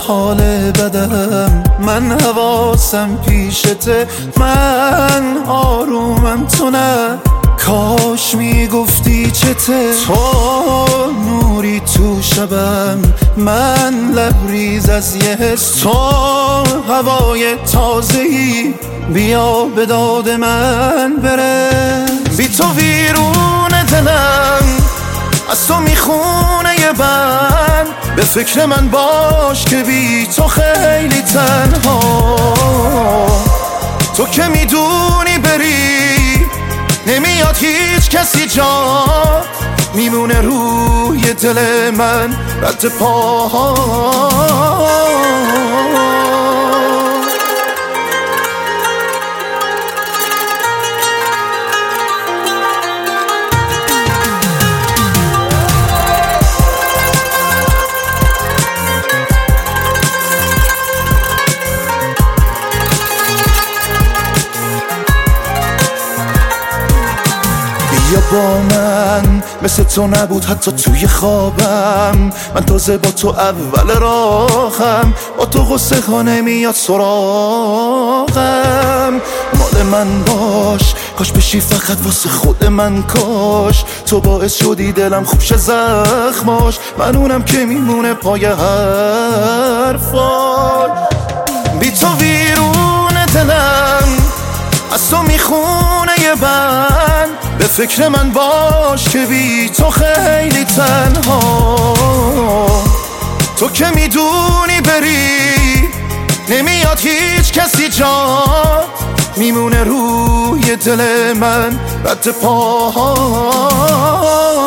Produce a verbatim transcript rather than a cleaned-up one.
حال بدم، من حواسم پیشته، من آرومم تو نه. کاش میگفتی چته، تو نوری تو شبم، من لبریز از یه حس، تو هوای تازه‌ای، بیا به داد من بره. بی تو ویرون دلم، از تو میخونه یه بند، به فکر من باش که بی تو خیلی تنها. تو که میدونی بری نمیاد هیچ کسی جا، میمونه روی دل من رد پاها. بیا با من، مثل تو نبود حتی توی خوابم، من تازه با تو اول راهم، با تو غصه ها نمیاد سراغم. مال من باش، کاش بشی فقط واسه خود من، کاش تو باعث شدی دلم خوب شه زخماش، من اونم که میمونه پای حرفاش. بی تو ویرون دلم، از تو میخونه یه بند، به فکر من باش که بی تو خیلی تنها. تو که میدونی بری نمیاد هیچ کسی جا، میمونه روی دل من رد پاها.